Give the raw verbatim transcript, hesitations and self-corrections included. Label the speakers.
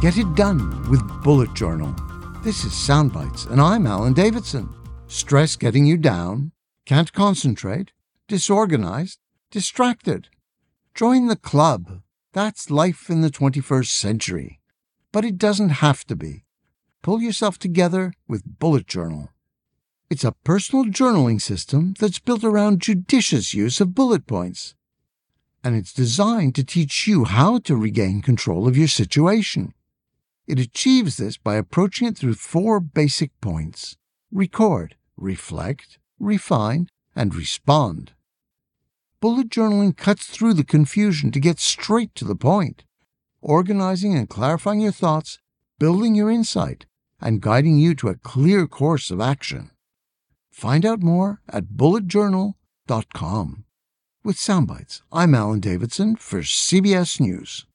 Speaker 1: Get it done with Bullet Journal. This is Soundbites, and I'm Alan Davidson. Stress getting you down? Can't concentrate? Disorganized? Distracted? Join the club. That's life in the twenty-first century. But it doesn't have to be. Pull yourself together with Bullet Journal. It's a personal journaling system that's built around judicious use of bullet points. And it's designed to teach you how to regain control of your situation. It achieves this by approaching it through four basic points: record, reflect, refine, and respond. Bullet journaling cuts through the confusion to get straight to the point, organizing and clarifying your thoughts, building your insight, and guiding you to a clear course of action. Find out more at bullet journal dot com. With Soundbites, I'm Alan Davidson for C B S News.